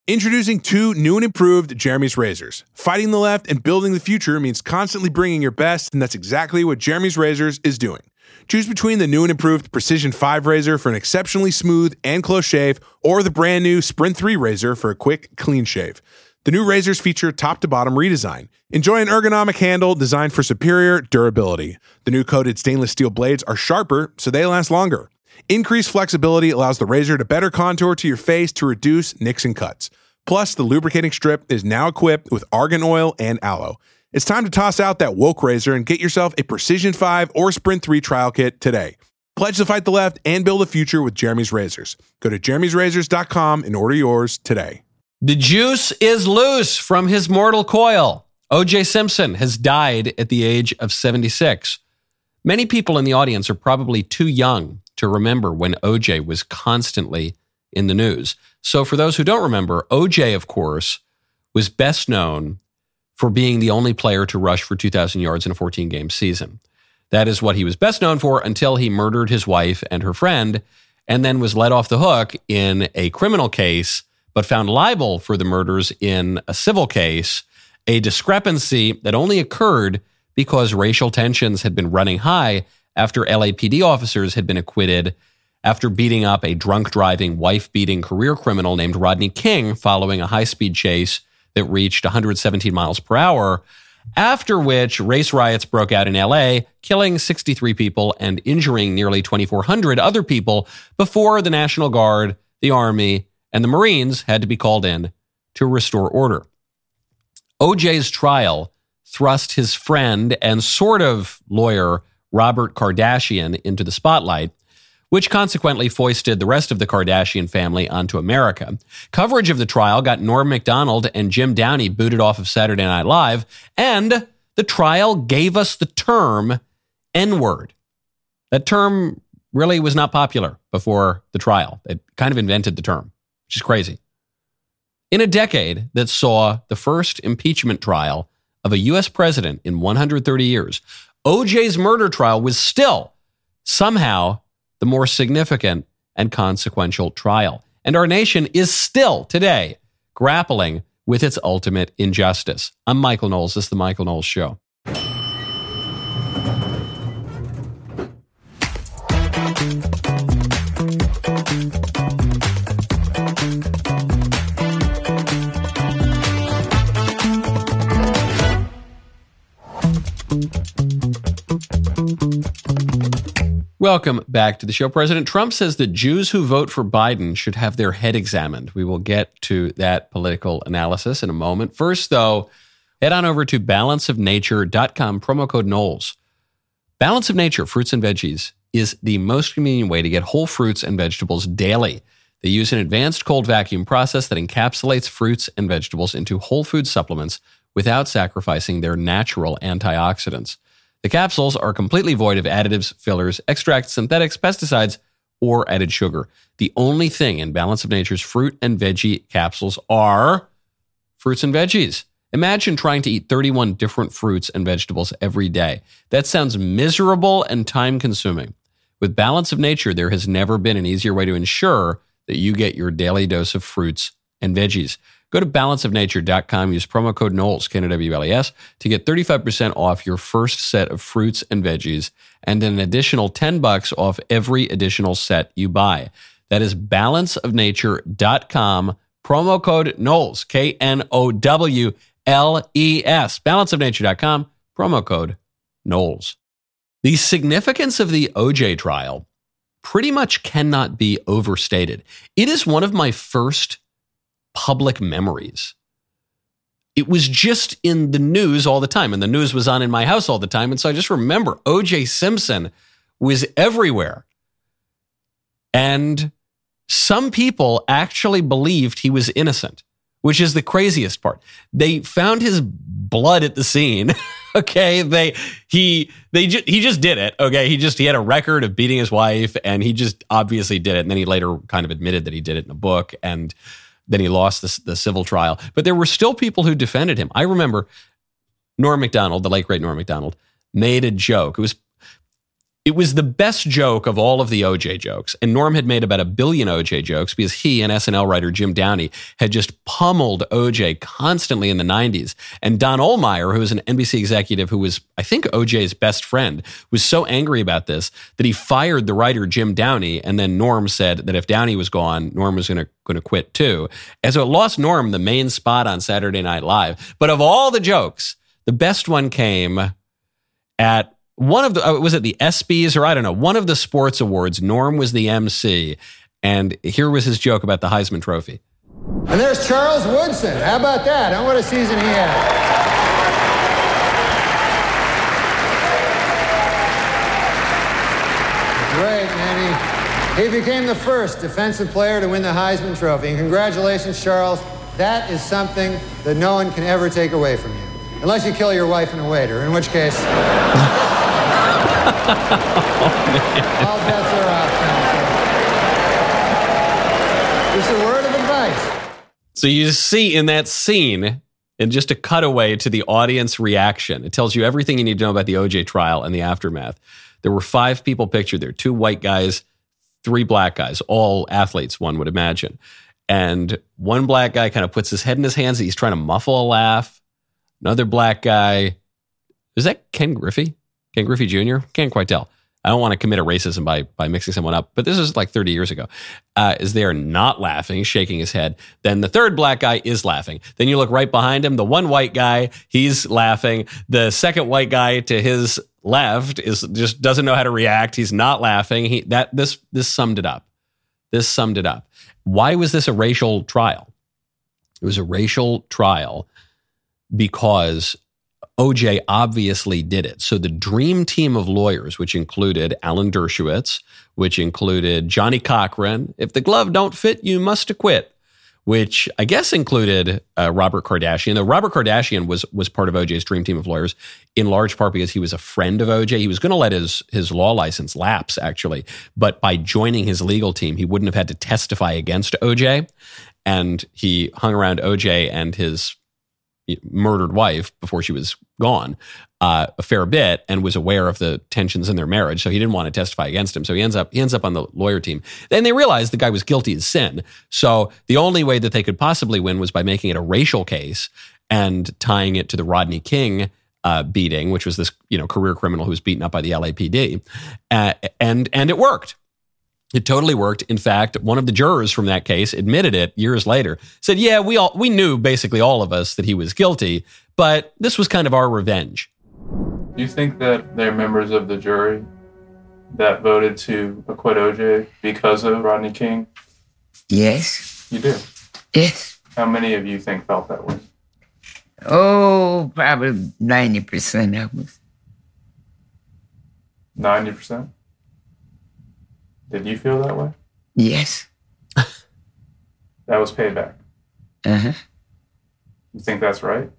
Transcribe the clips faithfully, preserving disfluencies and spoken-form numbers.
Introducing two new and improved Jeremy's razors. Fighting the left and building the future means constantly bringing your best, and that's exactly what Jeremy's Razors is doing. Choose between the new and improved Precision five razor for an exceptionally smooth and close shave, or the brand new Sprint three razor for a quick, clean shave. The new razors feature top-to-bottom redesign. Enjoy an ergonomic handle designed for superior durability. The new coated stainless steel blades are sharper, so they last longer. Increased flexibility allows the razor to better contour to your face to reduce nicks and cuts. Plus, the lubricating strip is now equipped with argan oil and aloe. It's time to toss out that woke razor and get yourself a Precision five or Sprint three trial kit today. Pledge to fight the left and build a future with Jeremy's Razors. Go to jeremy's razors dot com and order yours today. The juice is loose from his mortal coil. O J Simpson has died at the age of seventy-six. Many people in the audience are probably too young to remember when O J was constantly in the news. So for those who don't remember, O J, of course, was best known for being the only player to rush for two thousand yards in a fourteen-game season. That is what he was best known for until he murdered his wife and her friend, and then was let off the hook in a criminal case, but found liable for the murders in a civil case, a discrepancy that only occurred because racial tensions had been running high after L A P D officers had been acquitted after beating up a drunk-driving, wife-beating career criminal named Rodney King following a high-speed chase that reached one hundred seventeen miles per hour, after which race riots broke out in L A, killing sixty-three people and injuring nearly twenty-four hundred other people before the National Guard, the Army, and the Marines had to be called in to restore order. O J's trial thrust his friend and sort of lawyer Robert Kardashian into the spotlight, which consequently foisted the rest of the Kardashian family onto America. Coverage of the trial got Norm Macdonald and Jim Downey booted off of Saturday Night Live, and the trial gave us the term N-word. That term really was not popular before the trial. It kind of invented the term, which is crazy. In a decade that saw the first impeachment trial of a U S president in one hundred thirty years, O J's murder trial was still somehow the more significant and consequential trial. And our nation is still today grappling with its ultimate injustice. I'm Michael Knowles. This is The Michael Knowles Show. Welcome back to the show. President Trump says that Jews who vote for Biden should have their head examined. We will get to that political analysis in a moment. First, though, head on over to balance of nature dot com, promo code Knowles. Balance of Nature fruits and veggies is the most convenient way to get whole fruits and vegetables daily. They use an advanced cold vacuum process that encapsulates fruits and vegetables into whole food supplements without sacrificing their natural antioxidants. The capsules are completely void of additives, fillers, extracts, synthetics, pesticides, or added sugar. The only thing in Balance of Nature's fruit and veggie capsules are fruits and veggies. Imagine trying to eat thirty-one different fruits and vegetables every day. That sounds miserable and time-consuming. With Balance of Nature, there has never been an easier way to ensure that you get your daily dose of fruits and veggies. Go to balance of nature dot com, use promo code Knowles, K N O W L E S, to get thirty-five percent off your first set of fruits and veggies and an additional ten bucks off every additional set you buy. That is balance of nature dot com, promo code Knowles, K N O W L E S, balance of nature dot com, promo code Knowles. The significance of the O J trial pretty much cannot be overstated. It is one of my first public memories. It was just in the news all the time, and the news was on in my house all the time. And so I just remember O J Simpson was everywhere. And some people actually believed he was innocent, which is the craziest part. They found his blood at the scene. Okay, they he they ju- he just did it. Okay, he just he had a record of beating his wife, and he just obviously did it. And then he later kind of admitted that he did it in a book, and then he lost the, the civil trial. But there were still people who defended him. I remember Norm Macdonald, the late great Norm Macdonald, made a joke. It was It was the best joke of all of the O J jokes. And Norm had made about a billion O J jokes because he and S N L writer Jim Downey had just pummeled O J constantly in the nineties. And Don Ohlmeyer, who was an N B C executive who was, I think, O J's best friend, was so angry about this that he fired the writer Jim Downey. And then Norm said that if Downey was gone, Norm was going to going to quit too. And so it lost Norm the main spot on Saturday Night Live. But of all the jokes, the best one came at one of the, uh, was it the ESPYs or I don't know, one of the sports awards. Norm was the M C. And here was his joke about the Heisman Trophy. And there's Charles Woodson. How about that? And what a season he had. Great, man. He, he became the first defensive player to win the Heisman Trophy. And congratulations, Charles. That is something that no one can ever take away from you. Unless you kill your wife and a waiter, in which case... oh, all bets are off. Just a word of advice. So you see in that scene, and just a cutaway to the audience reaction, it tells you everything you need to know about the O J trial and the aftermath. There were five people pictured there, two white guys, three black guys, all athletes, one would imagine. And one black guy kind of puts his head in his hands. He's trying to muffle a laugh. Another black guy, is that Ken Griffey? Ken Griffey Junior? Can't quite tell. I don't want to commit a racism by by mixing someone up, but this is like thirty years ago. Uh, is there not laughing, shaking his head. Then the third black guy is laughing. Then you look right behind him, the one white guy, he's laughing. The second white guy to his left is just doesn't know how to react. He's not laughing. He that this this summed it up. This summed it up. Why was this a racial trial? It was a racial trial because O J obviously did it. So the dream team of lawyers, which included Alan Dershowitz, which included Johnny Cochran, if the glove don't fit, you must acquit, which I guess included uh, Robert Kardashian. Though Robert Kardashian was was part of O J's dream team of lawyers, in large part because he was a friend of O J. He was going to let his his law license lapse, actually, but by joining his legal team, he wouldn't have had to testify against O J. And he hung around O J and his murdered wife before she was gone uh, a fair bit, and was aware of the tensions in their marriage. So he didn't want to testify against him. So he ends up he ends up on the lawyer team. Then they realized the guy was guilty as sin. So the only way that they could possibly win was by making it a racial case and tying it to the Rodney King uh, beating, which was this you know career criminal who was beaten up by the L A P D, uh, and and it worked. It totally worked. In fact, one of the jurors from that case admitted it years later. Said, "Yeah, we all we knew basically all of us that he was guilty, but this was kind of our revenge." Do you think that they're members of the jury that voted to acquit O J because of Rodney King? Yes. You do? Yes. How many of you think felt that way? Oh, probably ninety percent of us. ninety percent? Did you feel that way? Yes. That was payback. Uh-huh. You think that's right?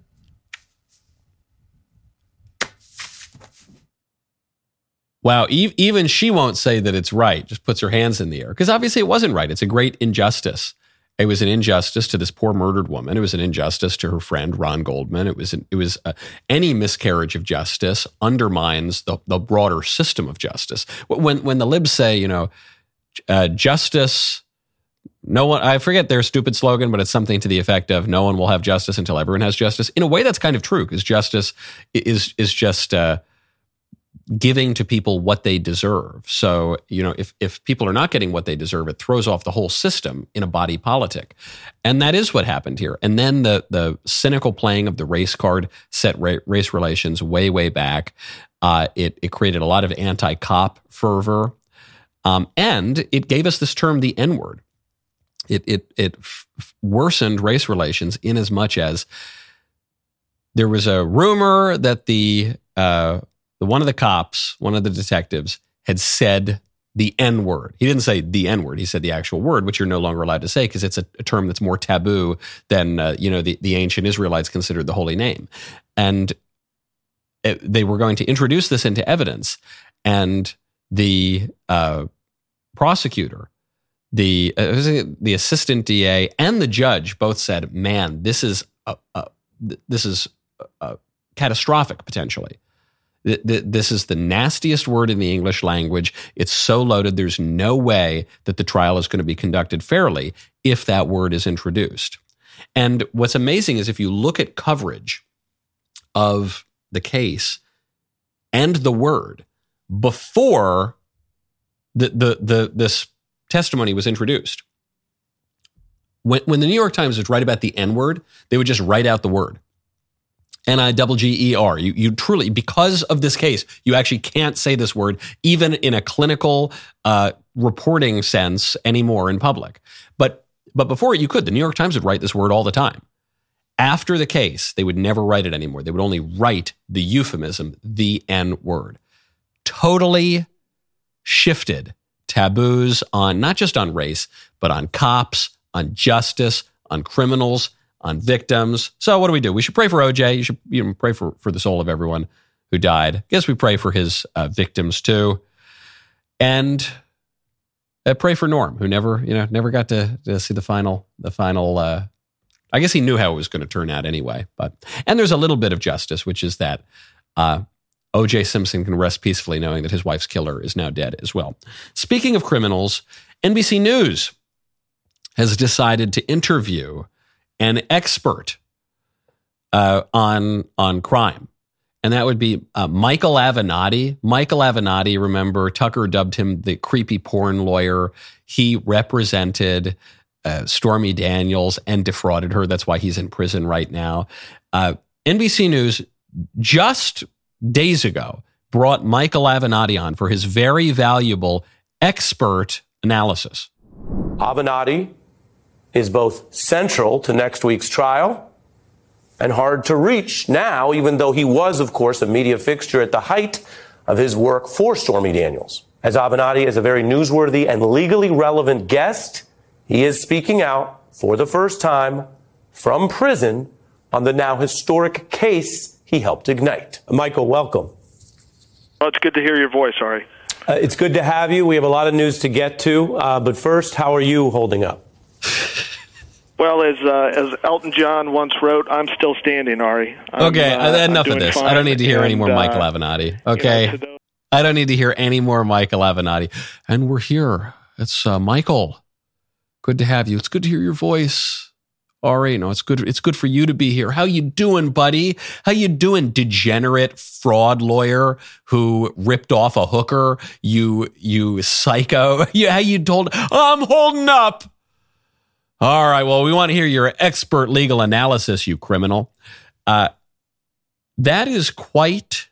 Wow, e- even she won't say that it's right, just puts her hands in the air. Because obviously it wasn't right. It's a great injustice. It was an injustice to this poor murdered woman. It was an injustice to her friend, Ron Goldman. It was an, it was uh, any miscarriage of justice undermines the, the broader system of justice. When when the libs say, you know, uh, justice, no one, I forget their stupid slogan, but it's something to the effect of no one will have justice until everyone has justice. In a way, that's kind of true, because justice is is just uh, giving to people what they deserve. So, you know, if if people are not getting what they deserve, it throws off the whole system in a body politic. And that is what happened here. And then the the cynical playing of the race card set ra- race relations way, way back. Uh, it, it created a lot of anti-cop fervor. Um, and it gave us this term, the N-word. It it it f- worsened race relations in as much as there was a rumor that the uh, the one of the cops, one of the detectives, had said the N-word. He didn't say the N-word. He said the actual word, which you're no longer allowed to say because it's a, a term that's more taboo than uh, you know the, the ancient Israelites considered the holy name. And it, they were going to introduce this into evidence, and the uh, prosecutor, the uh, the assistant D A, and the judge both said, "Man, this is a, a, this is a, a catastrophic potentially. Th- th- this is the nastiest word in the English language. It's so loaded, there's no way that the trial is going to be conducted fairly if that word is introduced. And what's amazing is if you look at coverage of the case and the word before the the, the this testimony was introduced, when, when the New York Times would write about the N-word, they would just write out the word. N I G G E R. You, you truly, because of this case, you actually can't say this word, even in a clinical uh, reporting sense anymore in public. But but before you could. The New York Times would write this word all the time. After the case, they would never write it anymore. They would only write the euphemism, the N-word. Totally shifted taboos on, not just on race, but on cops, on justice, on criminals, on victims. So what do we do? We should pray for O J. You should you know, pray for, for the soul of everyone who died. I guess we pray for his uh, victims too. And uh, pray for Norm, who never, you know, never got to, to see the final, the final, uh, I guess he knew how it was going to turn out anyway. But, and there's a little bit of justice, which is that uh, O J Simpson can rest peacefully knowing that his wife's killer is now dead as well. Speaking of criminals, N B C News has decided to interview an expert uh, on on crime, and that would be uh, Michael Avenatti. Michael Avenatti, remember, Tucker dubbed him the creepy porn lawyer. He represented uh, Stormy Daniels and defrauded her. That's why he's in prison right now. Uh, N B C News just days ago brought Michael Avenatti on for his very valuable expert analysis. Avenatti is both central to next week's trial and hard to reach now, even though he was, of course, a media fixture at the height of his work for Stormy Daniels. As Avenatti is a very newsworthy and legally relevant guest, he is speaking out for the first time from prison on the now historic case he helped ignite. Michael, welcome. Well, it's good to hear your voice, Ari. Uh, it's good to have you. We have a lot of news to get to, uh, but first, how are you holding up? Well, as uh, as Elton John once wrote, I'm still standing, Ari. I'm, okay, uh, enough of this. I don't need to hear and, any more uh, Michael Avenatti. Okay, you know, I don't need to hear any more Michael Avenatti. And we're here. It's uh, Michael. Good to have you. It's good to hear your voice. Ari, no, it's good. It's good for you to be here. How you doing, buddy? How you doing, degenerate fraud lawyer who ripped off a hooker? You, you psycho. Yeah, how you told? I'm holding up. All right. Well, we want to hear your expert legal analysis, you criminal. Uh, that is quite,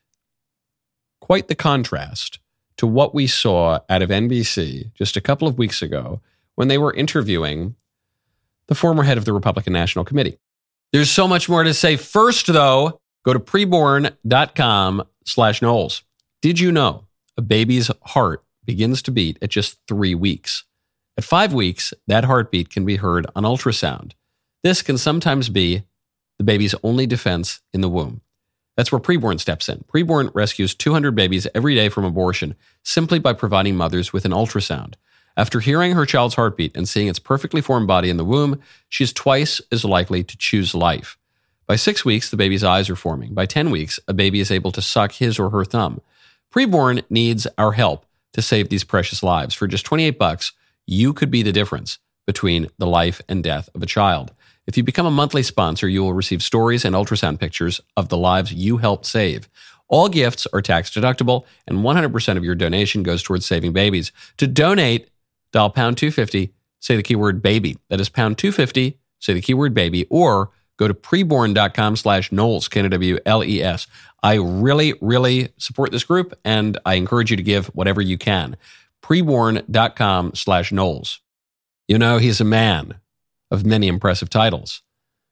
quite the contrast to what we saw out of N B C just a couple of weeks ago when they were interviewing the former head of the Republican National Committee. There's so much more to say. First, though, go to preborn.com slash Knowles. Did you know a baby's heart begins to beat at just three weeks? At five weeks, that heartbeat can be heard on ultrasound. This can sometimes be the baby's only defense in the womb. That's where Preborn steps in. Preborn rescues two hundred babies every day from abortion simply by providing mothers with an ultrasound. After hearing her child's heartbeat and seeing its perfectly formed body in the womb, she's twice as likely to choose life. By six weeks, the baby's eyes are forming. By ten weeks, a baby is able to suck his or her thumb. Preborn needs our help to save these precious lives. For just twenty-eight bucks, you could be the difference between the life and death of a child. If you become a monthly sponsor, you will receive stories and ultrasound pictures of the lives you helped save. All gifts are tax deductible, and one hundred percent of your donation goes towards saving babies. To donate, dial pound two fifty, say the keyword baby. That is pound two fifty, say the keyword baby, or go to preborn.com slash Knowles, K N O W L E S. I really, really support this group, and I encourage you to give whatever you can. Preborn.com slash Knowles. You know, he's a man of many impressive titles.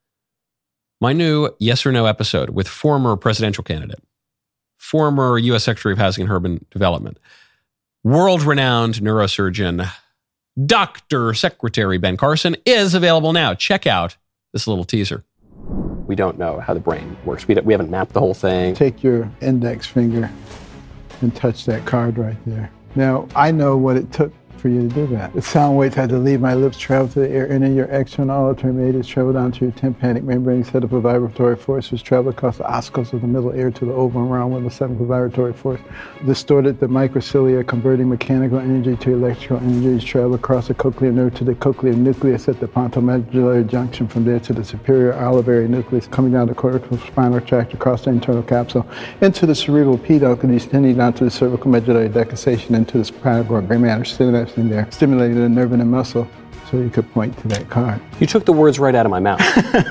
My new Yes or No episode with former presidential candidate, former U S Secretary of Housing and Urban Development, world-renowned neurosurgeon, Doctor Secretary Ben Carson, is available now. Check out this little teaser. We don't know how the brain works. We, we haven't mapped the whole thing. Take your index finger and touch that card right there. Now, I know what it took for you to do that. The sound waves had to leave my lips, travel to the air, and in your external auditory media, travel down to your tympanic membrane, set up a vibratory force, which travel across the oscillus of the middle ear to the oval and round with a seventh vibratory force. Distorted the microcilia, converting mechanical energy to electrical energy, travel across the cochlear nerve to the cochlear nucleus at the pontomedullary junction, from there to the superior olivary nucleus, coming down the cortical spinal tract, across the internal capsule, into the cerebral peduncle, extending down to the cervical medullary decussation, into the spinal gray matter synapse there, stimulating the nerve and the muscle, so you could point to that card. You took the words right out of my mouth.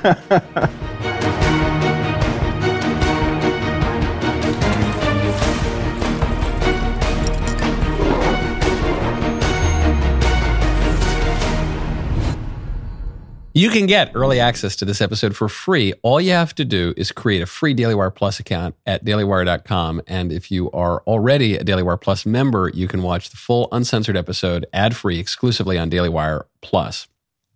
You can get early access to this episode for free. All you have to do is create a free Daily Wire Plus account at daily wire dot com. And if you are already a Daily Wire Plus member, you can watch the full uncensored episode ad-free exclusively on Daily Wire Plus.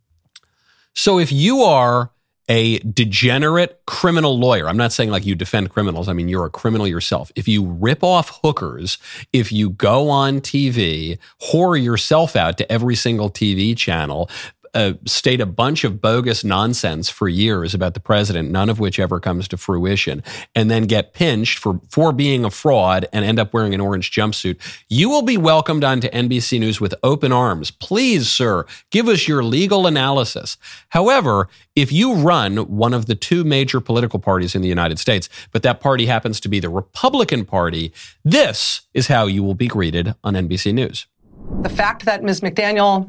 So if you are a degenerate criminal lawyer, I'm not saying like you defend criminals, I mean you're a criminal yourself. If you rip off hookers, if you go on T V, whore yourself out to every single T V channel, Uh, state a bunch of bogus nonsense for years about the president, none of which ever comes to fruition, and then get pinched for, for being a fraud and end up wearing an orange jumpsuit, you will be welcomed onto N B C News with open arms. Please, sir, give us your legal analysis. However, if you run one of the two major political parties in the United States, but that party happens to be the Republican Party, this is how you will be greeted on N B C News. The fact that Miz McDaniel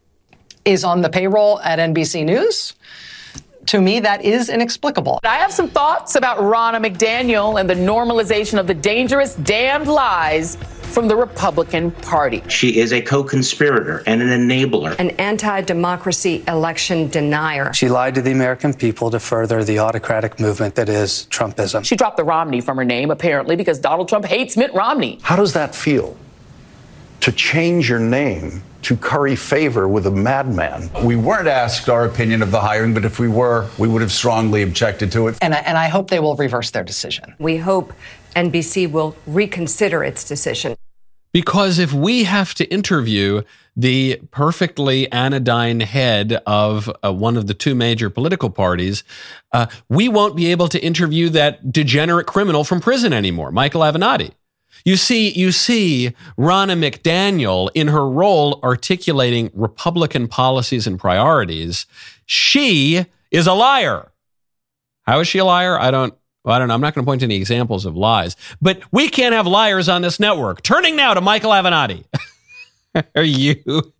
is on the payroll at N B C News, to me, that is inexplicable. I have some thoughts about Ronna McDaniel and the normalization of the dangerous, damned lies from the Republican Party. She is a co-conspirator and an enabler. An anti-democracy election denier. She lied to the American people to further the autocratic movement that is Trumpism. She dropped the Romney from her name, apparently, because Donald Trump hates Mitt Romney. How does that feel? To change your name to curry favor with a madman. We weren't asked our opinion of the hiring, but if we were, we would have strongly objected to it. And I, and I hope they will reverse their decision. We hope N B C will reconsider its decision. Because if we have to interview the perfectly anodyne head of uh, one of the two major political parties, uh, we won't be able to interview that degenerate criminal from prison anymore, Michael Avenatti. You see, you see Ronna McDaniel in her role articulating Republican policies and priorities. She is a liar. How is she a liar? I don't, well, I don't know. I'm not going to point to any examples of lies, but we can't have liars on this network. Turning now to Michael Avenatti. Are you,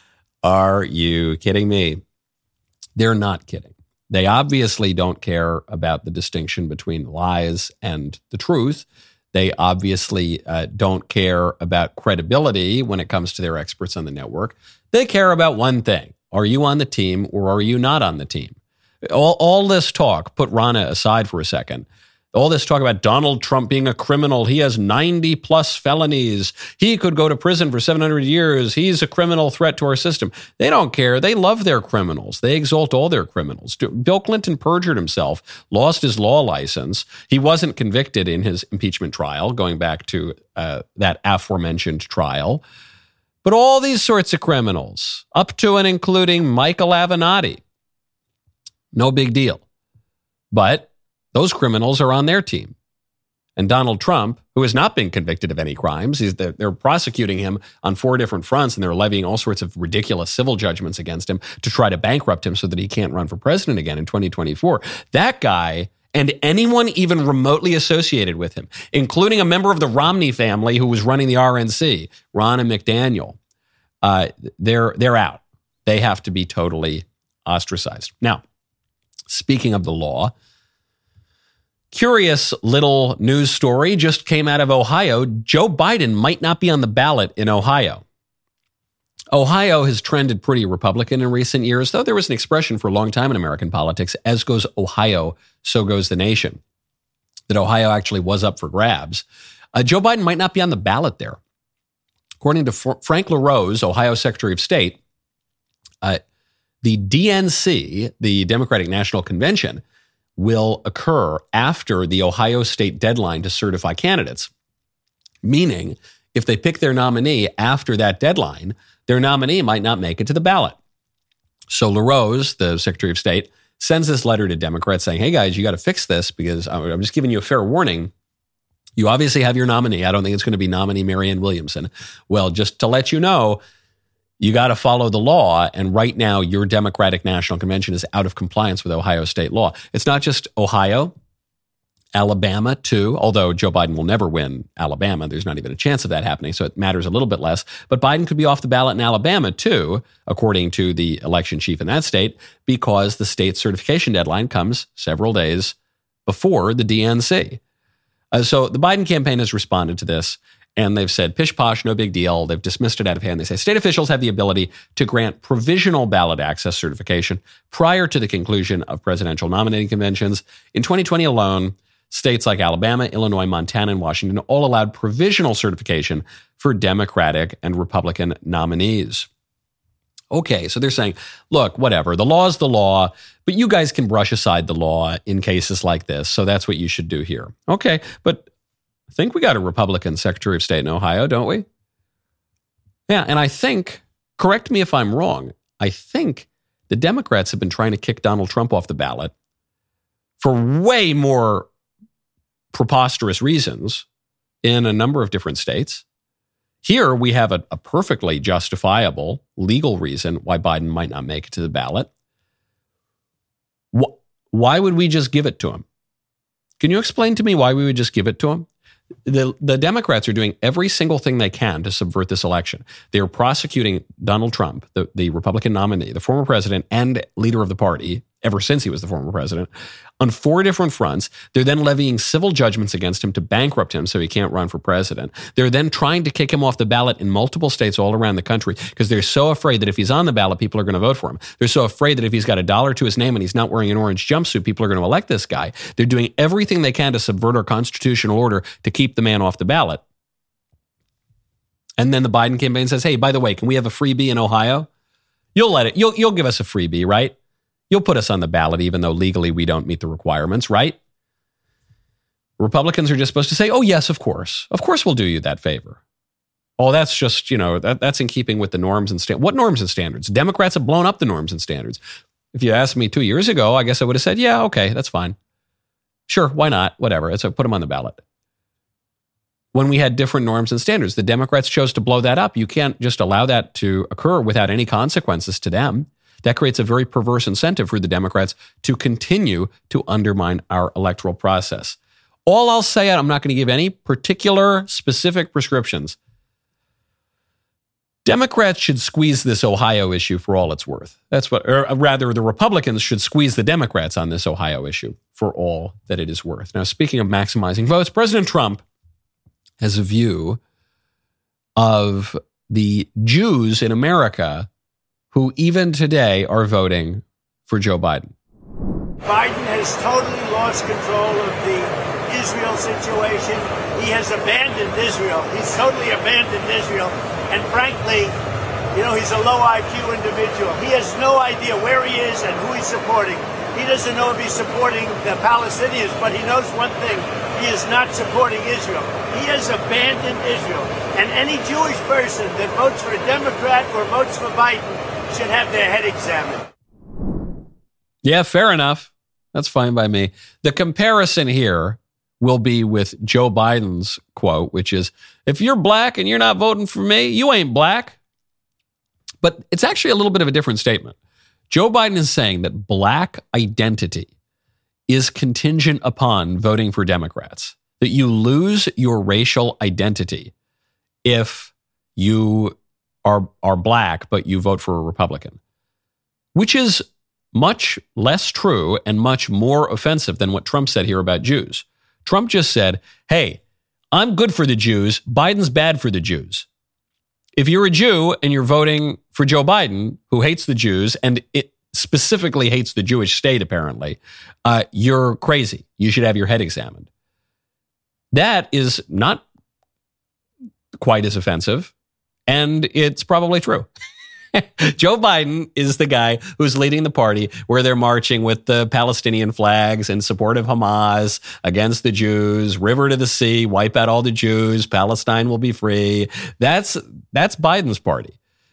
are you kidding me? They're not kidding. They obviously don't care about the distinction between lies and the truth. They obviously uh, don't care about credibility when it comes to their experts on the network. They care about one thing. Are you on the team or are you not on the team? All, all this talk, put Ronna aside for a second, all this talk about Donald Trump being a criminal. He has ninety plus felonies. He could go to prison for seven hundred years. He's a criminal threat to our system. They don't care. They love their criminals. They exalt all their criminals. Bill Clinton perjured himself, lost his law license. He wasn't convicted in his impeachment trial, going back to uh, that aforementioned trial. But all these sorts of criminals, up to and including Michael Avenatti, no big deal. But those criminals are on their team. And Donald Trump, who has not been convicted of any crimes, he's, they're, they're prosecuting him on four different fronts, and they're levying all sorts of ridiculous civil judgments against him to try to bankrupt him so that he can't run for president again in twenty twenty-four. That guy and anyone even remotely associated with him, including a member of the Romney family who was running the R N C, Ronna McDaniel, uh, they're, they're out. They have to be totally ostracized. Now, speaking of the law, curious little news story just came out of Ohio. Joe Biden might not be on the ballot in Ohio. Ohio has trended pretty Republican in recent years, though there was an expression for a long time in American politics, as goes Ohio, so goes the nation, that Ohio actually was up for grabs. Uh, Joe Biden might not be on the ballot there. According to F- Frank LaRose, Ohio Secretary of State, uh, the D N C, the Democratic National Convention, will occur after the Ohio state deadline to certify candidates. Meaning, if they pick their nominee after that deadline, their nominee might not make it to the ballot. So LaRose, the Secretary of State, sends this letter to Democrats saying, hey guys, you got to fix this because I'm just giving you a fair warning. You obviously have your nominee. I don't think it's going to be nominee Marianne Williamson. Well, just to let you know, you got to follow the law. And right now, your Democratic National Convention is out of compliance with Ohio state law. It's not just Ohio, Alabama too, although Joe Biden will never win Alabama. There's not even a chance of that happening, so it matters a little bit less. But Biden could be off the ballot in Alabama too, according to the election chief in that state, because the state certification deadline comes several days before the D N C. Uh, so the Biden campaign has responded to this, and they've said, pish posh, no big deal. They've dismissed it out of hand. They say state officials have the ability to grant provisional ballot access certification prior to the conclusion of presidential nominating conventions. In twenty twenty alone, states like Alabama, Illinois, Montana, and Washington all allowed provisional certification for Democratic and Republican nominees. Okay, so they're saying, look, whatever, the law is the law, but you guys can brush aside the law in cases like this, so that's what you should do here. Okay, but I think we got a Republican Secretary of State in Ohio, don't we? Yeah, and I think, correct me if I'm wrong, I think the Democrats have been trying to kick Donald Trump off the ballot for way more preposterous reasons in a number of different states. Here we have a, a perfectly justifiable legal reason why Biden might not make it to the ballot. Wh- why would we just give it to him? Can you explain to me why we would just give it to him? The, the Democrats are doing every single thing they can to subvert this election. They are prosecuting Donald Trump, the, the Republican nominee, the former president and leader of the party, ever since he was the former president, on four different fronts. They're then levying civil judgments against him to bankrupt him so he can't run for president. They're then trying to kick him off the ballot in multiple states all around the country because they're so afraid that if he's on the ballot, people are going to vote for him. They're so afraid that if he's got a dollar to his name and he's not wearing an orange jumpsuit, people are going to elect this guy. They're doing everything they can to subvert our constitutional order to keep the man off the ballot. And then the Biden campaign says, hey, by the way, can we have a freebie in Ohio? You'll let it. You'll, you'll give us a freebie, right? You'll put us on the ballot even though legally we don't meet the requirements, right? Republicans are just supposed to say, oh, yes, of course. Of course we'll do you that favor. Oh, that's just, you know, that, that's in keeping with the norms and standards. What norms and standards? Democrats have blown up the norms and standards. If you asked me two years ago, I guess I would have said, yeah, okay, that's fine. Sure, why not? Whatever. It's, put them on the ballot. When we had different norms and standards, the Democrats chose to blow that up. You can't just allow that to occur without any consequences to them. That creates a very perverse incentive for the Democrats to continue to undermine our electoral process. All I'll say, I'm not going to give any particular specific prescriptions. Democrats should squeeze this Ohio issue for all it's worth. That's what, or rather, the Republicans should squeeze the Democrats on this Ohio issue for all that it is worth. Now, speaking of maximizing votes, President Trump has a view of the Jews in America who even today are voting for Joe Biden. Biden has totally lost control of the Israel situation. He has abandoned Israel. He's totally abandoned Israel. And frankly, you know, he's a low I Q individual. He has no idea where he is and who he's supporting. He doesn't know if he's supporting the Palestinians, but he knows one thing. He is not supporting Israel. He has abandoned Israel. And any Jewish person that votes for a Democrat or votes for Biden should have their head examined. Yeah, fair enough. That's fine by me. The comparison here will be with Joe Biden's quote, which is, if you're black and you're not voting for me, you ain't black. But it's actually a little bit of a different statement. Joe Biden is saying that black identity is contingent upon voting for Democrats, that you lose your racial identity if you are are black, but you vote for a Republican, which is much less true and much more offensive than what Trump said here about Jews. Trump just said, hey, I'm good for the Jews. Biden's bad for the Jews. If you're a Jew and you're voting for Joe Biden, who hates the Jews and it specifically hates the Jewish state, apparently, uh, you're crazy. You should have your head examined. That is not quite as offensive. And it's probably true. Joe Biden is the guy who's leading the party where they're marching with the Palestinian flags in support of Hamas, against the Jews, river to the sea, wipe out all the Jews, Palestine will be free. That's that's Biden's party.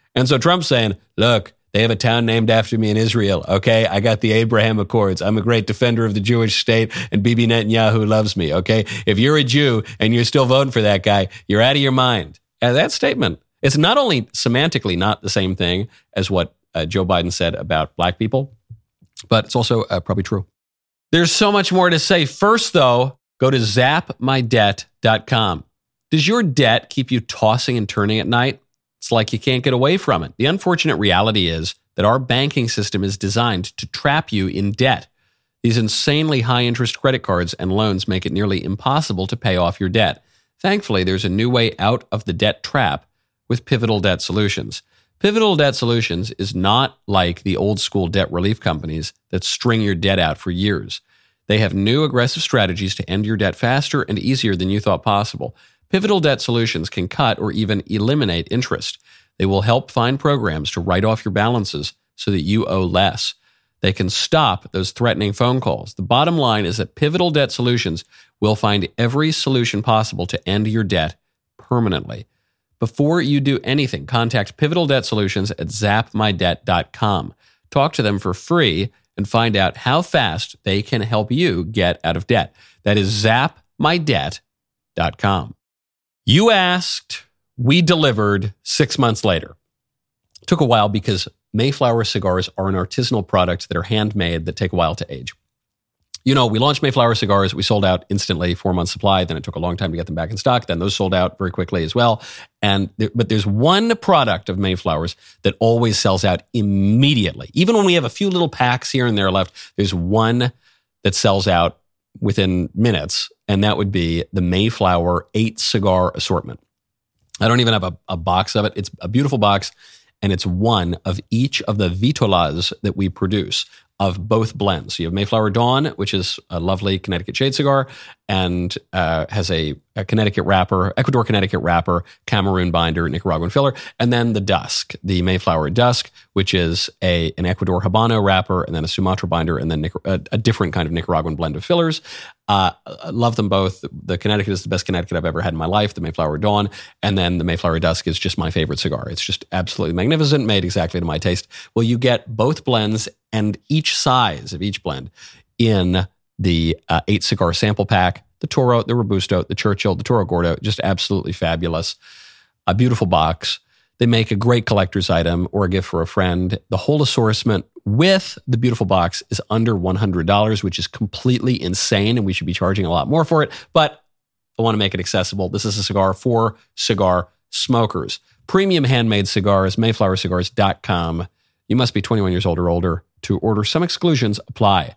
And so Trump's saying, look, they have a town named after me in Israel, okay? I got the Abraham Accords. I'm a great defender of the Jewish state, and Bibi Netanyahu loves me, okay? If you're a Jew and you're still voting for that guy, you're out of your mind. And that statement, it's not only semantically not the same thing as what uh, Joe Biden said about black people, but it's also uh, probably true. There's so much more to say. First, though, go to zap my debt dot com. Does your debt keep you tossing and turning at night? It's like you can't get away from it. The unfortunate reality is that our banking system is designed to trap you in debt. These insanely high-interest credit cards and loans make it nearly impossible to pay off your debt. Thankfully, there's a new way out of the debt trap with Pivotal Debt Solutions. Pivotal Debt Solutions is not like the old-school debt relief companies that string your debt out for years. They have new aggressive strategies to end your debt faster and easier than you thought possible. Pivotal Debt Solutions can cut or even eliminate interest. They will help find programs to write off your balances so that you owe less. They can stop those threatening phone calls. The bottom line is that Pivotal Debt Solutions will find every solution possible to end your debt permanently. Before you do anything, contact Pivotal Debt Solutions at zap my debt dot com. Talk to them for free and find out how fast they can help you get out of debt. That is zap my debt dot com. You asked, we delivered six months later. It took a while because Mayflower cigars are an artisanal product that are handmade that take a while to age. You know, we launched Mayflower cigars. We sold out instantly, four months supply. Then it took a long time to get them back in stock. Then those sold out very quickly as well. And there, but there's one product of Mayflowers that always sells out immediately. Even when we have a few little packs here and there left, there's one that sells out within minutes, and that would be the Mayflower eight cigar assortment. I don't even have a, a box of it. It's a beautiful box, and it's one of each of the Vitolas that we produce of both blends. So you have Mayflower Dawn, which is a lovely Connecticut shade cigar and uh, has a, a Connecticut wrapper, Ecuador Connecticut wrapper, Cameroon binder, Nicaraguan filler, and then the Dusk, the Mayflower Dusk, which is a an Ecuador Habano wrapper, and then a Sumatra binder, and then Nic- a, a different kind of Nicaraguan blend of fillers. Uh, I love them both. The Connecticut is the best Connecticut I've ever had in my life, the Mayflower Dawn, and then the Mayflower Dusk is just my favorite cigar. It's just absolutely magnificent, made exactly to my taste. Well, you get both blends and each size of each blend in the uh, eight cigar sample pack, the Toro, the Robusto, the Churchill, the Toro Gordo, just absolutely fabulous. A beautiful box. They make a great collector's item or a gift for a friend. The whole assortment with the beautiful box is under one hundred dollars, which is completely insane, and we should be charging a lot more for it. But I want to make it accessible. This is a cigar for cigar smokers. Premium handmade cigars, mayflower cigars dot com. You must be twenty-one years old or older to order. Some exclusions apply.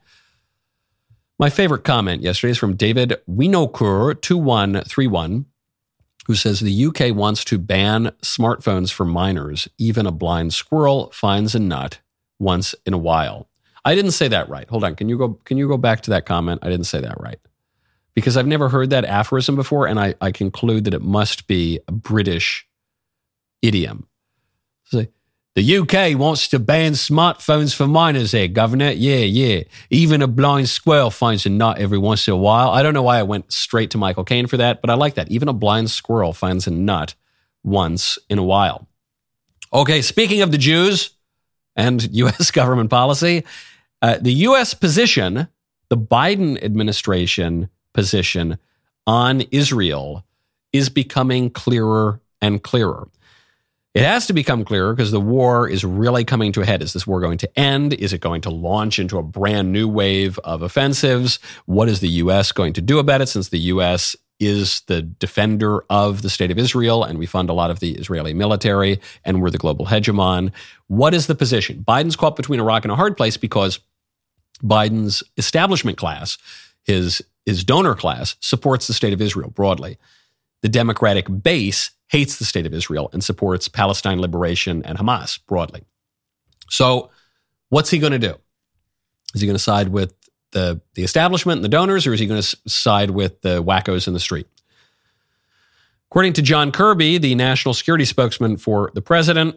My favorite comment yesterday is from David Winokur two one three one, who says the U K wants to ban smartphones for minors. Even a blind squirrel finds a nut once in a while. I didn't say that right. Hold on. Can you go, can you go back to that comment? I didn't say that right. Because I've never heard that aphorism before, and I, I conclude that it must be a British idiom. So, the U K wants to ban smartphones for minors here, Governor. Yeah, yeah. Even a blind squirrel finds a nut every once in a while. I don't know why I went straight to Michael Caine for that, but I like that. Even a blind squirrel finds a nut once in a while. Okay, speaking of the Jews and U S government policy, uh, the U S position, the Biden administration position on Israel is becoming clearer and clearer. It has to become clearer because the war is really coming to a head. Is this war going to end? Is it going to launch into a brand new wave of offensives? What is the U S going to do about it, since the U S is the defender of the state of Israel and we fund a lot of the Israeli military and we're the global hegemon? What is the position? Biden's caught between a rock and a hard place because Biden's establishment class, his, his donor class, supports the state of Israel broadly. The Democratic base hates the state of Israel and supports Palestine liberation and Hamas broadly. So what's he going to do? Is he going to side with the, the establishment and the donors, or is he going to side with the wackos in the street? According to John Kirby, the national security spokesman for the president,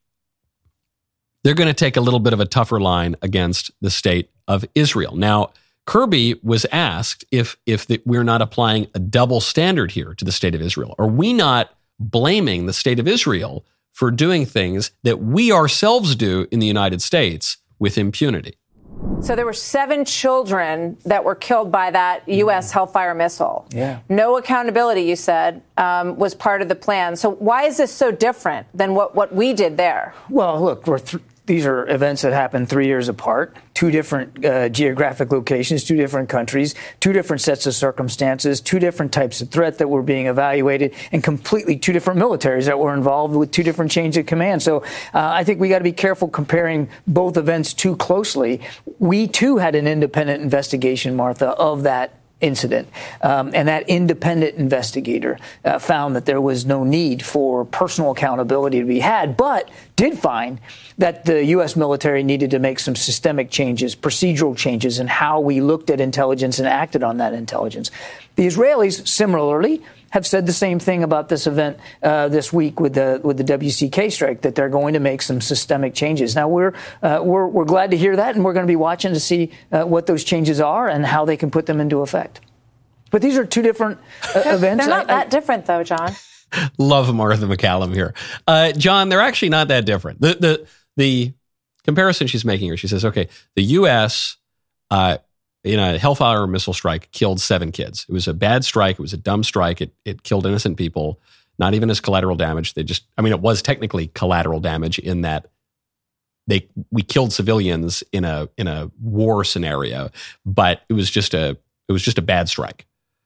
they're going to take a little bit of a tougher line against the state of Israel. Now, Kirby was asked if, if the, we're not applying a double standard here to the state of Israel. Are we not blaming the state of Israel for doing things that we ourselves do in the United States with impunity. So there were seven children that were killed by that U S Hellfire missile. Yeah. No accountability, you said, um, was part of the plan. So why is this so different than what, what we did there? Well, look, we're th- these are events that happened three years apart, two different uh, geographic locations, two different countries, two different sets of circumstances, two different types of threat that were being evaluated, and completely two different militaries that were involved with two different chains of command. So uh, I think we got to be careful comparing both events too closely. We, too, had an independent investigation, Martha, of that incident. Um, and that independent investigator uh, found that there was no need for personal accountability to be had, but did find that the U S military needed to make some systemic changes, procedural changes in how we looked at intelligence and acted on that intelligence. The Israelis, similarly, have said the same thing about this event uh, this week with the with the W C K strike, that they're going to make some systemic changes. Now we're uh, we're we're glad to hear that, and we're going to be watching to see uh, what those changes are and how they can put them into effect. But these are two different uh, events. They're not I, that I, different, though, John. Love Martha MacCallum here, uh, John. They're actually not that different. The the the comparison she's making here, she says, okay, the U S Uh, in a Hellfire missile strike, killed seven kids. It was a bad strike. It was a dumb strike. It it killed innocent people, not even as collateral damage. They just, I mean, it was technically collateral damage in that they we killed civilians in a in a war scenario, but it was just a it was just a bad strike.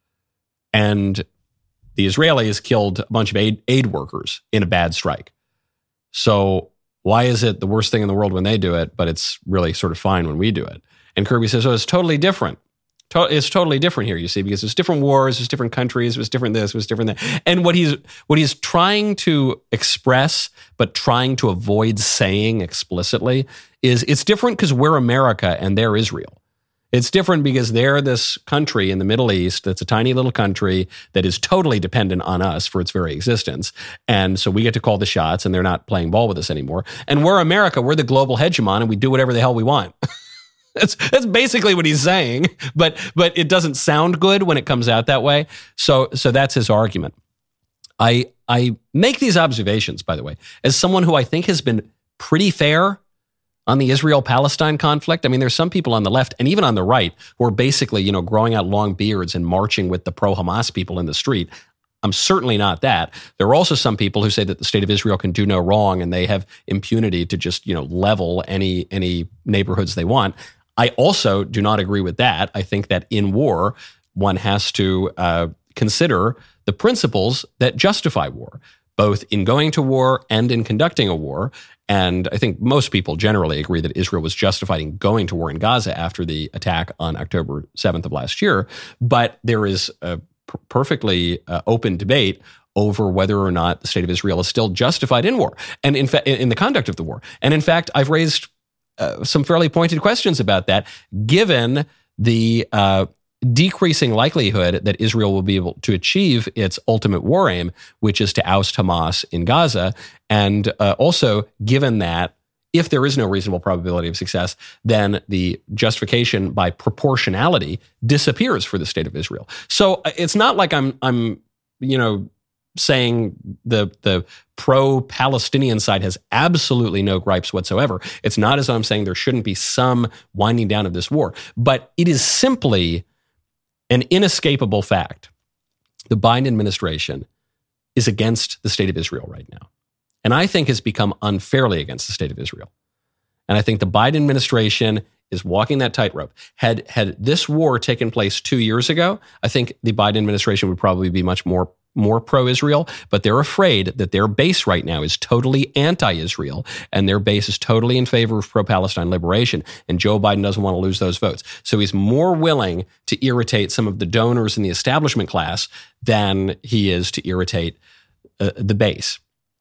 And the Israelis killed a bunch of aid aid workers in a bad strike. So why is it the worst thing in the world when they do it, but it's really sort of fine when we do it? And Kirby says, oh, it's totally different. To- it's totally different here, you see, because there's different wars, there's different countries, it was different this, it was different that. And what he's what he's trying to express, but trying to avoid saying explicitly, is it's different because we're America and they're Israel. It's different because they're this country in the Middle East that's a tiny little country that is totally dependent on us for its very existence. And so we get to call the shots and they're not playing ball with us anymore. And we're America, we're the global hegemon and we do whatever the hell we want. That's that's basically what he's saying, but but it doesn't sound good when it comes out that way. So so that's his argument. I I make these observations, by the way, as someone who I think has been pretty fair on the Israel-Palestine conflict. I mean, there's some people on the left and even on the right who are basically, you know, growing out long beards and marching with the pro-Hamas people in the street. I'm certainly not that. There are also some people who say that the state of Israel can do no wrong and they have impunity to just, you know, level any any neighborhoods they want. I also do not agree with that. I think that in war, one has to uh, consider the principles that justify war, both in going to war and in conducting a war. And I think most people generally agree that Israel was justified in going to war in Gaza after the attack on October seventh of last year. But there is a p- perfectly uh, open debate over whether or not the state of Israel is still justified in war and in, fa- in the conduct of the war. And in fact, I've raised Uh, some fairly pointed questions about that, given the uh, decreasing likelihood that Israel will be able to achieve its ultimate war aim, which is to oust Hamas in Gaza, and uh, also given that if there is no reasonable probability of success, then the justification by proportionality disappears for the state of Israel. So uh, it's not like I'm, I'm, you know, saying the the pro-Palestinian side has absolutely no gripes whatsoever. It's not as though I'm saying there shouldn't be some winding down of this war, but it is simply an inescapable fact. The Biden administration is against the state of Israel right now, and I think has become unfairly against the state of Israel. And I think the Biden administration is walking that tightrope. Had had this war taken place two years ago, I think the Biden administration would probably be much more more pro-Israel, but they're afraid that their base right now is totally anti-Israel and their base is totally in favor of pro-Palestine liberation. And Joe Biden doesn't want to lose those votes. So he's more willing to irritate some of the donors in the establishment class than he is to irritate uh, the base.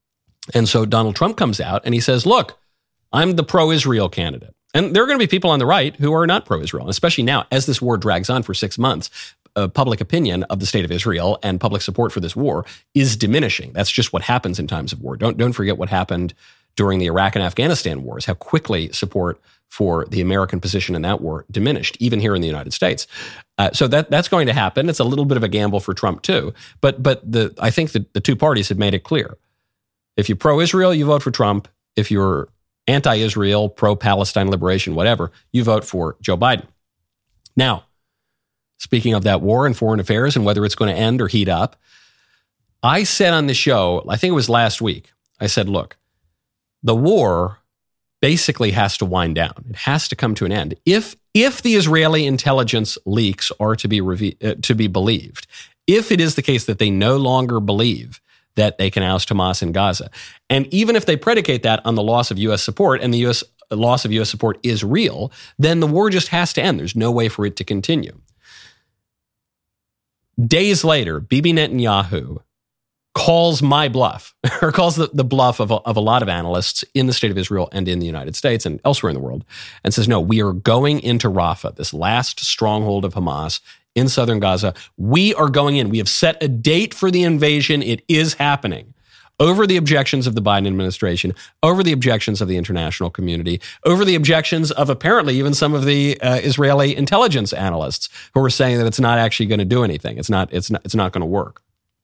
And so Donald Trump comes out and he says, look, I'm the pro-Israel candidate. And there are going to be people on the right who are not pro-Israel, especially now as this war drags on for six months. Uh, public opinion of the state of Israel and public support for this war is diminishing. That's just what happens in times of war. Don't don't forget what happened during the Iraq and Afghanistan wars, how quickly support for the American position in that war diminished, even here in the United States. Uh, so that that's going to happen. It's a little bit of a gamble for Trump too. But but the I think that the two parties have made it clear. If you're pro-Israel, you vote for Trump. If you're anti-Israel, pro-Palestine liberation, whatever, you vote for Joe Biden. Now, speaking of that war and foreign affairs and whether it's going to end or heat up, I said on the show, I think it was last week, I said, look, the war basically has to wind down. It has to come to an end. If if the Israeli intelligence leaks are to be reve- uh, to be believed, if it is the case that they no longer believe that they can oust Hamas in Gaza, and even if they predicate that on the loss of U S support, and the U S loss of U S support is real, then the war just has to end. There's no way for it to continue. Days later, Bibi Netanyahu calls my bluff, or calls the, the bluff of a, of a lot of analysts in the state of Israel and in the United States and elsewhere in the world, and says, no, we are going into Rafah, this last stronghold of Hamas in southern Gaza. We are going in. We have set a date for the invasion. It is happening. Over the objections of the Biden administration, over the objections of the international community, over the objections of apparently even some of the uh, Israeli intelligence analysts who are saying that it's not actually going to do anything. It's not, it's not, it's not going to work.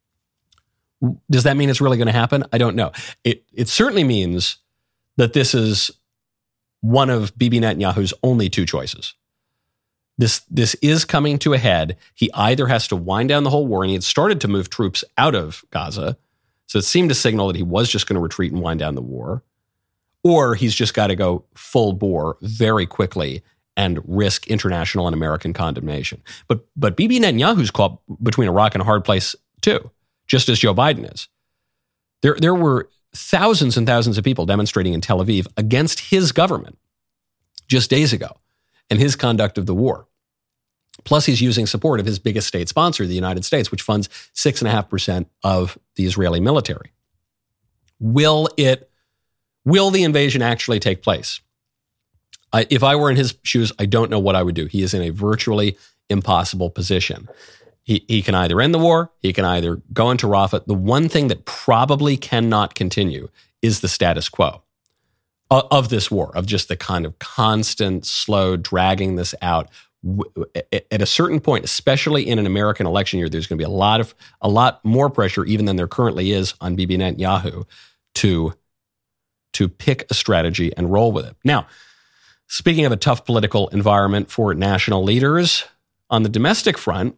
Does that mean it's really going to happen? I don't know. It it certainly means that this is one of Bibi Netanyahu's only two choices. This this is coming to a head. He either has to wind down the whole war, and he had started to move troops out of Gaza, so it seemed to signal that he was just going to retreat and wind down the war, or he's just got to go full bore very quickly and risk international and American condemnation. But but Bibi Netanyahu's caught between a rock and a hard place too, just as Joe Biden is. There, there were thousands and thousands of people demonstrating in Tel Aviv against his government just days ago and his conduct of the war. Plus, he's using support of his biggest state sponsor, the United States, which funds six point five percent of the Israeli military. Will it, will the invasion actually take place? I, if I were in his shoes, I don't know what I would do. He is in a virtually impossible position. He, he can either end the war, he can either go into Rafah. The one thing that probably cannot continue is the status quo of, of this war, of just the kind of constant, slow dragging this out. At a certain point, especially in an American election year, there's going to be a lot of a lot more pressure, even than there currently is, on Bibi Netanyahu to, to pick a strategy and roll with it. Now, speaking of a tough political environment for national leaders, on the domestic front,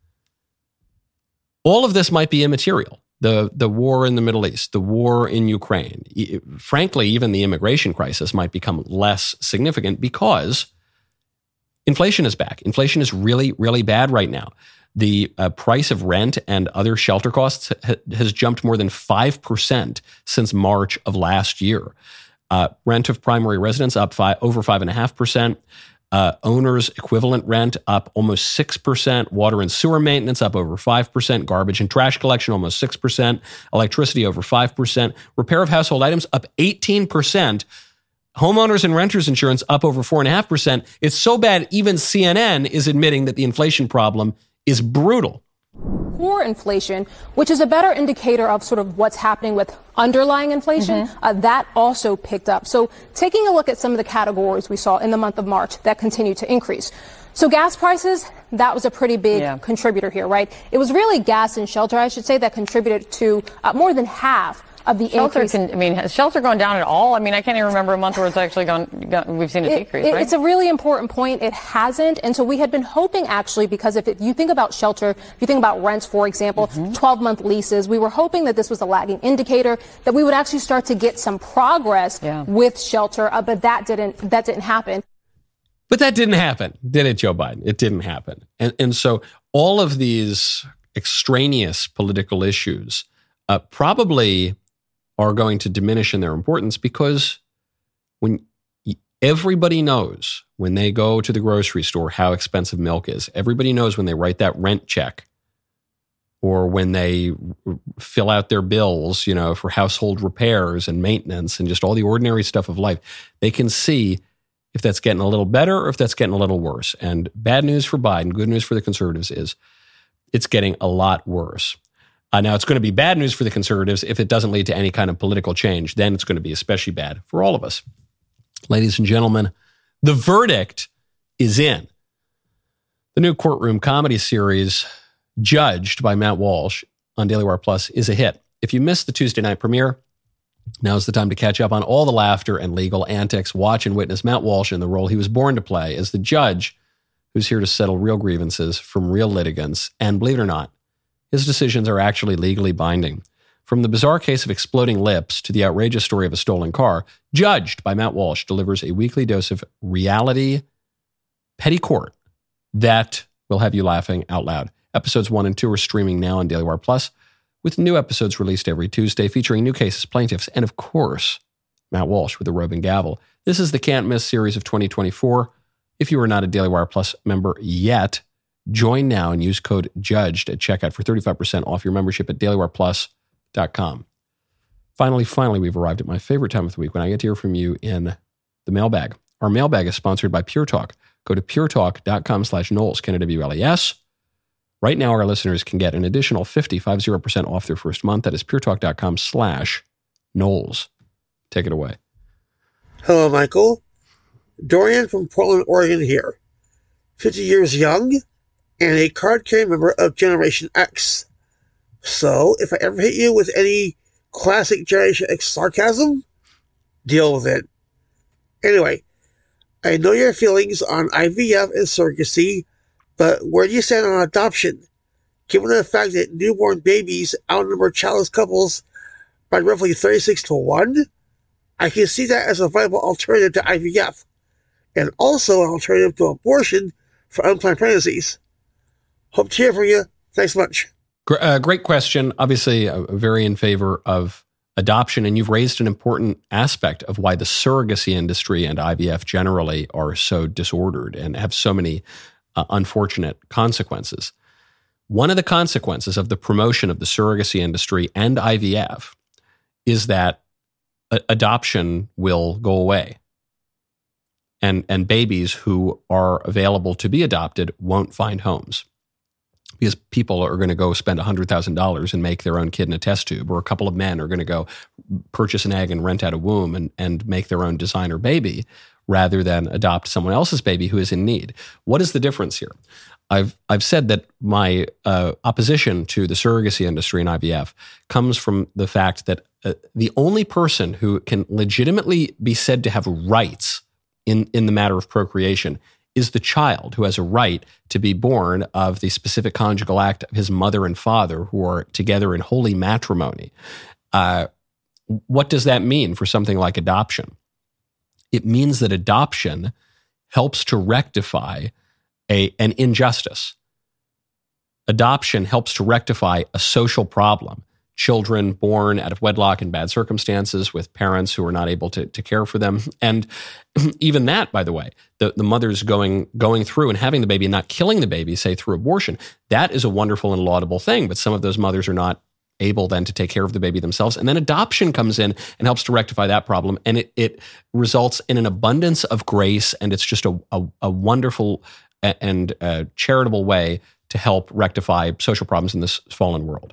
all of this might be immaterial. The, the war in the Middle East, the war in Ukraine, e- frankly, even the immigration crisis might become less significant because inflation is back. Inflation is really, really bad right now. The uh, price of rent and other shelter costs ha- has jumped more than five percent since March of last year. Uh, rent of primary residence up five, over five point five percent. Uh, owners equivalent rent up almost six percent. Water and sewer maintenance up over five percent. Garbage and trash collection almost six percent. Electricity over five percent. Repair of household items up eighteen percent. Homeowners and renters insurance up over four point five percent. It's so bad, even C N N is admitting that the inflation problem is brutal. Core inflation, which is a better indicator of sort of what's happening with underlying inflation, mm-hmm. uh, that also picked up. So taking a look at some of the categories we saw in the month of March that continued to increase. So gas prices, that was a pretty big yeah. contributor here, right? It was really gas and shelter, I should say, that contributed to uh, more than half of the shelter increase. Can, I mean, has shelter gone down at all? I mean, I can't even remember a month where it's actually gone, gone we've seen a it, decrease, it, right? It's a really important point. It hasn't. And so we had been hoping, actually, because if it, you think about shelter, if you think about rents, for example, mm-hmm. twelve-month leases, we were hoping that this was a lagging indicator, that we would actually start to get some progress yeah. with shelter, uh, but that didn't, that didn't happen. But that didn't happen, did it, Joe Biden? It didn't happen. And, and so all of these extraneous political issues uh, probably are going to diminish in their importance, because when everybody knows when they go to the grocery store how expensive milk is, everybody knows when they write that rent check or when they fill out their bills, you know, for household repairs and maintenance and just all the ordinary stuff of life, they can see if that's getting a little better or if that's getting a little worse. And bad news for Biden, good news for the conservatives is it's getting a lot worse. Uh, now, it's going to be bad news for the conservatives if it doesn't lead to any kind of political change. Then it's going to be especially bad for all of us. Ladies and gentlemen, the verdict is in. The new courtroom comedy series, Judged by Matt Walsh on Daily Wire Plus, is a hit. If you missed the Tuesday night premiere, Now's the time to catch up on all the laughter and legal antics. Watch and witness Matt Walsh in the role he was born to play as the judge who's here to settle real grievances from real litigants. And believe it or not, his decisions are actually legally binding. From the bizarre case of exploding lips to the outrageous story of a stolen car, Judged by Matt Walsh delivers a weekly dose of reality petty court that will have you laughing out loud. Episodes one and two are streaming now on Daily Wire Plus, with new episodes released every Tuesday featuring new cases, plaintiffs, and of course, Matt Walsh with the robe and gavel. This is the Can't Miss series of twenty twenty-four. If you are not a Daily Wire Plus member yet, join now and use code JUDGED at checkout for thirty-five percent off your membership at daily wire plus dot com. Finally, finally, we've arrived at my favorite time of the week when I get to hear from you in the mailbag. Our mailbag is sponsored by Pure Talk. Go to puretalk.com slash Knowles, K N W L E S. Right now, our listeners can get an additional fifty percent off their first month. That is puretalk.com slash Knowles. Take it away. Hello, Michael. Dorian from Portland, Oregon here. fifty years young and a card-carrying member of Generation X. So, if I ever hit you with any classic Generation X sarcasm, deal with it. Anyway, I know your feelings on I V F and surrogacy, but where do you stand on adoption? Given the fact that newborn babies outnumber childless couples by roughly thirty-six to one, I can see that as a viable alternative to I V F, and also an alternative to abortion for unplanned pregnancies. Hope to hear from you. Thanks much. Uh, great question. Obviously, uh, very in favor of adoption, and you've raised an important aspect of why the surrogacy industry and I V F generally are so disordered and have so many uh, unfortunate consequences. One of the consequences of the promotion of the surrogacy industry and I V F is that a- adoption will go away. And, and babies who are available to be adopted won't find homes. Because people are going to go spend one hundred thousand dollars and make their own kid in a test tube, or a couple of men are going to go purchase an egg and rent out a womb and, and make their own designer baby rather than adopt someone else's baby who is in need. What is the difference here? I've I've said that my uh, opposition to the surrogacy industry and I V F comes from the fact that uh, the only person who can legitimately be said to have rights in, in the matter of procreation is the child, who has a right to be born of the specific conjugal act of his mother and father who are together in holy matrimony. Uh, what does that mean for something like adoption? It means that adoption helps to rectify a, an injustice. Adoption helps to rectify a social problem. Children born out of wedlock in bad circumstances with parents who are not able to, to care for them. And even that, by the way, the, the mother's going going through and having the baby and not killing the baby, say through abortion, that is a wonderful and laudable thing. But some of those mothers are not able then to take care of the baby themselves. And then adoption comes in and helps to rectify that problem. And it, it results in an abundance of grace. And it's just a, a, a wonderful and uh, charitable way to help rectify social problems in this fallen world.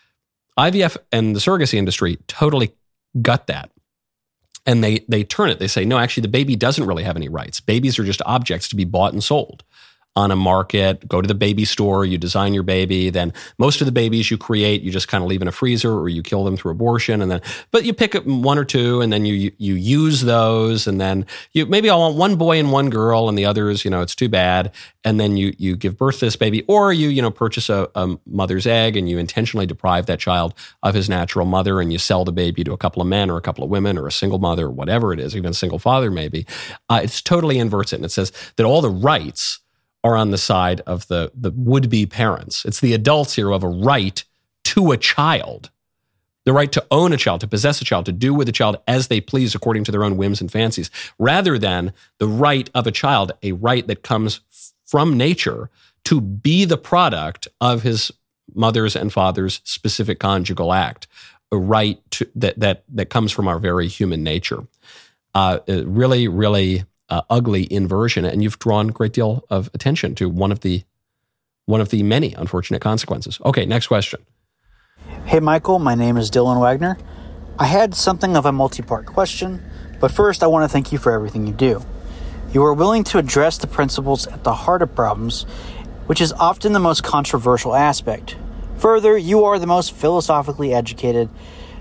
I V F and the surrogacy industry totally gut that. And they they turn it. They say, no, actually, the baby doesn't really have any rights. Babies are just objects to be bought and sold on a market. Go to the baby store, you design your baby. Then most of the babies you create, you just kind of leave in a freezer or you kill them through abortion. And then, but you pick up one or two and then you you use those. And then you maybe I want one boy and one girl and the others, you know, it's too bad. And then you you give birth to this baby, or you, you know, purchase a, a mother's egg and you intentionally deprive that child of his natural mother and you sell the baby to a couple of men or a couple of women or a single mother or whatever it is, even a single father maybe. Uh, it's totally inverts it. And it says that all the rights are on the side of the, the would-be parents. It's the adults here who have a right to a child, the right to own a child, to possess a child, to do with a child as they please according to their own whims and fancies, rather than the right of a child, a right that comes from nature to be the product of his mother's and father's specific conjugal act, a right to, that, that, that comes from our very human nature. Uh, really, really... Uh, ugly inversion, and you've drawn a great deal of attention to one of the one of the many unfortunate consequences. Okay, next question. Hey, Michael, my name is Dylan Wagner. I had something of a multi-part question, but first I want to thank you for everything you do. You are willing to address the principles at the heart of problems, which is often the most controversial aspect. Further, you are the most philosophically educated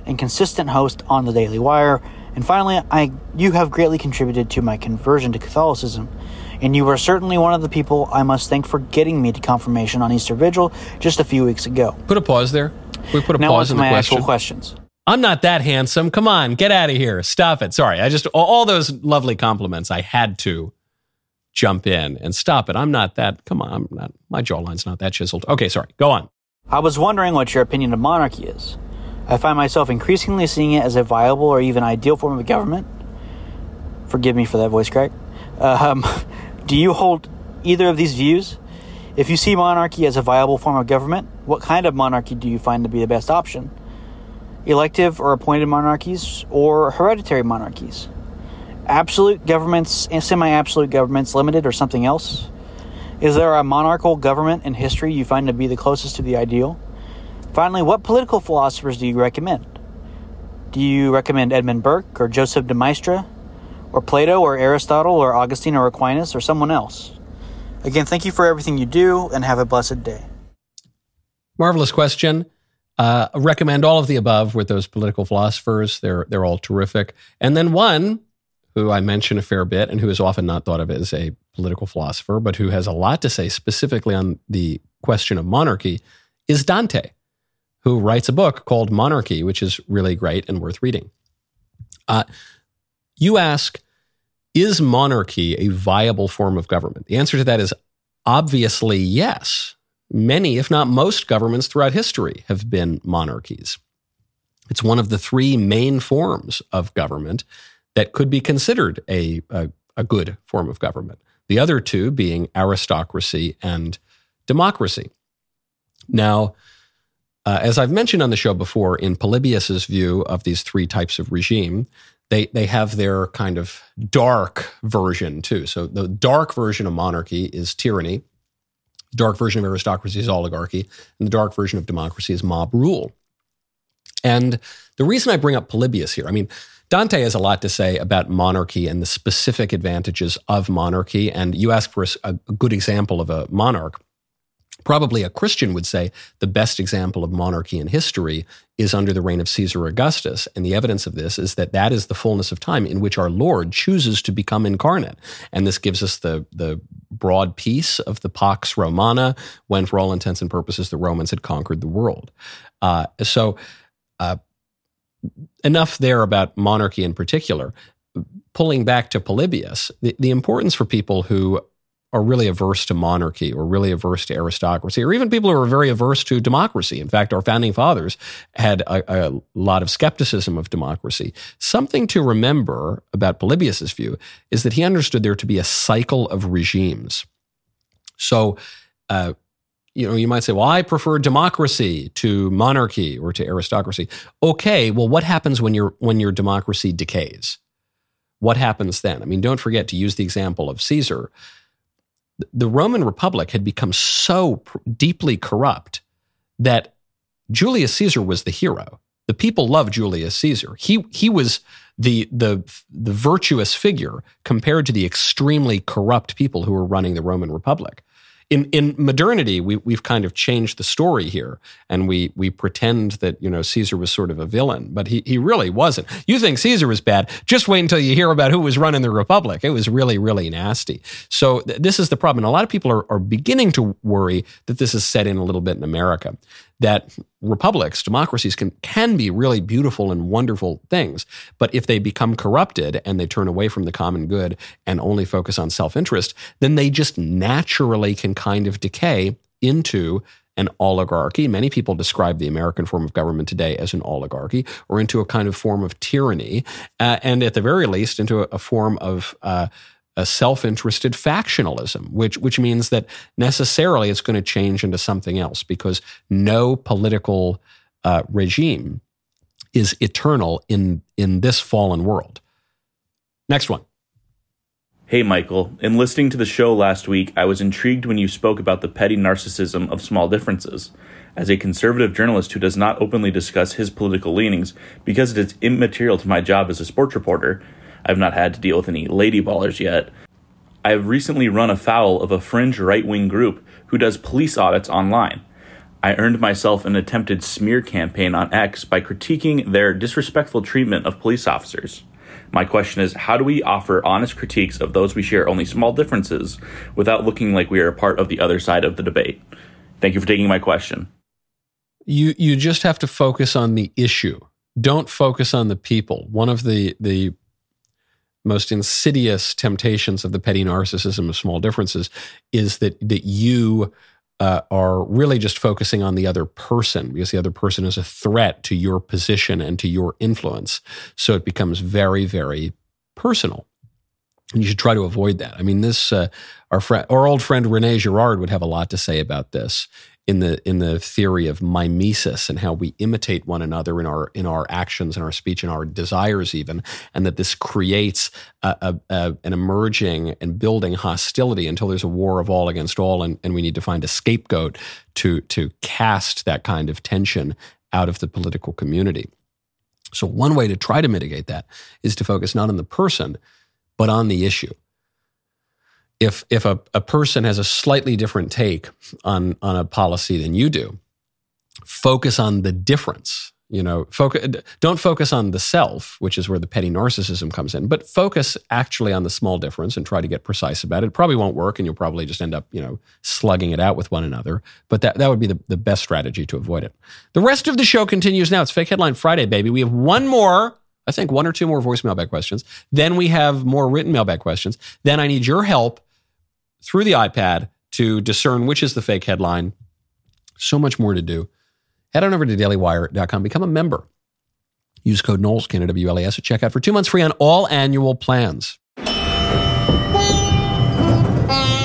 and consistent host on the Daily Wire. And finally, I you have greatly contributed to my conversion to Catholicism, and you are certainly one of the people I must thank for getting me to confirmation on Easter Vigil just a few weeks ago. Put a pause there. We put a now pause on in to the my question. actual questions. I'm not that handsome. Come on, get out of here. Stop it. Sorry, I just all, all those lovely compliments. I had to jump in and stop it. I'm not that. Come on, I'm not. My jawline's not that chiseled. Okay, sorry. Go on. I was wondering what your opinion of monarchy is. I find myself increasingly seeing it as a viable or even ideal form of government. Forgive me for that voice crack. Um, do you hold either of these views? If you see monarchy as a viable form of government, what kind of monarchy do you find to be the best option? Elective or appointed monarchies or hereditary monarchies? Absolute governments and semi-absolute governments, limited or something else? Is there a monarchical government in history you find to be the closest to the ideal? Finally, what political philosophers do you recommend? Do you recommend Edmund Burke or Joseph de Maistre, or Plato or Aristotle or Augustine or Aquinas or someone else? Again, thank you for everything you do, and have a blessed day. Marvelous question. Uh, recommend all of the above with those political philosophers. They're they're all terrific. And then one who I mention a fair bit and who is often not thought of as a political philosopher, but who has a lot to say specifically on the question of monarchy, is Dante, who writes a book called Monarchy, which is really great and worth reading. Uh, you ask, is monarchy a viable form of government? The answer to that is obviously yes. Many, if not most, governments throughout history have been monarchies. It's one of the three main forms of government that could be considered a, a, a good form of government. The other two being aristocracy and democracy. Now, uh, as I've mentioned on the show before, in Polybius's view of these three types of regime, they they have their kind of dark version too. So the dark version of monarchy is tyranny. The dark version of aristocracy is oligarchy. And the dark version of democracy is mob rule. And the reason I bring up Polybius here, I mean, Dante has a lot to say about monarchy and the specific advantages of monarchy. And you ask for a, a good example of a monarch. Probably a Christian would say the best example of monarchy in history is under the reign of Caesar Augustus. And the evidence of this is that that is the fullness of time in which our Lord chooses to become incarnate. And this gives us the, the broad peace of the Pax Romana, when for all intents and purposes, the Romans had conquered the world. Uh, so uh, enough there about monarchy in particular. Pulling back to Polybius, the, the importance for people who are really averse to monarchy or really averse to aristocracy, or even people who are very averse to democracy. In fact, our founding fathers had a, a lot of skepticism of democracy. Something to remember about Polybius's view is that he understood there to be a cycle of regimes. So, uh, you know, you might say, well, I prefer democracy to monarchy or to aristocracy. Okay, well, what happens when your when your democracy decays? What happens then? I mean, don't forget to use the example of Caesar. The Roman Republic had become so pr- deeply corrupt that Julius Caesar was the hero. The people loved Julius Caesar. He he was the the the virtuous figure compared to the extremely corrupt people who were running the Roman Republic. In in modernity, we we've kind of changed the story here, and we we pretend that, you know, Caesar was sort of a villain, but he he really wasn't. You think Caesar was bad? Just wait until you hear about who was running the Republic. It was really, really nasty. So th- this is the problem. And a lot of people are, are beginning to worry that this is set in a little bit in America, that republics, democracies can can be really beautiful and wonderful things, but if they become corrupted and they turn away from the common good and only focus on self-interest, then they just naturally can kind of decay into an oligarchy. Many people describe the American form of government today as an oligarchy, or into a kind of form of tyranny, uh, and at the very least into a, a form of uh, a self-interested factionalism, which which means that necessarily it's going to change into something else, because no political uh, regime is eternal in in this fallen world. Next one. Hey, Michael. In listening to the show last week, I was intrigued when you spoke about the petty narcissism of small differences. As a conservative journalist who does not openly discuss his political leanings because it is immaterial to my job as a sports reporter, I've not had to deal with any lady ballers yet. I have recently run afoul of a fringe right-wing group who does police audits online. I earned myself an attempted smear campaign on X by critiquing their disrespectful treatment of police officers. My question is, how do we offer honest critiques of those we share only small differences without looking like we are a part of the other side of the debate? Thank you for taking my question. You you just have to focus on the issue. Don't focus on the people. One of the the most insidious temptations of the petty narcissism of small differences is that that you uh, are really just focusing on the other person, because the other person is a threat to your position and to your influence. So it becomes very, very personal. And you should try to avoid that. I mean, this uh, our friend, our old friend Rene Girard would have a lot to say about this in the in the theory of mimesis and how we imitate one another in our in our actions and our speech and our desires even, and that this creates a, a, a, an emerging and building hostility until there's a war of all against all, and, and we need to find a scapegoat to to cast that kind of tension out of the political community. So one way to try to mitigate that is to focus not on the person, but on the issue. If if a, a person has a slightly different take on, on a policy than you do, focus on the difference. You know, focus, don't focus on the self, which is where the petty narcissism comes in, but focus actually on the small difference and try to get precise about it. It probably won't work, and you'll probably just end up, you know, slugging it out with one another. But that, that would be the, the best strategy to avoid it. The rest of the show continues now. It's Fake Headline Friday, baby. We have one more, I think one or two more voice mailbag questions. Then we have more written mailbag questions. Then I need your help through the iPad to discern which is the fake headline. So much more to do. Head on over to daily wire dot com. Become a member. Use code Knowles, K N O W L A S, at checkout for two months free on all annual plans.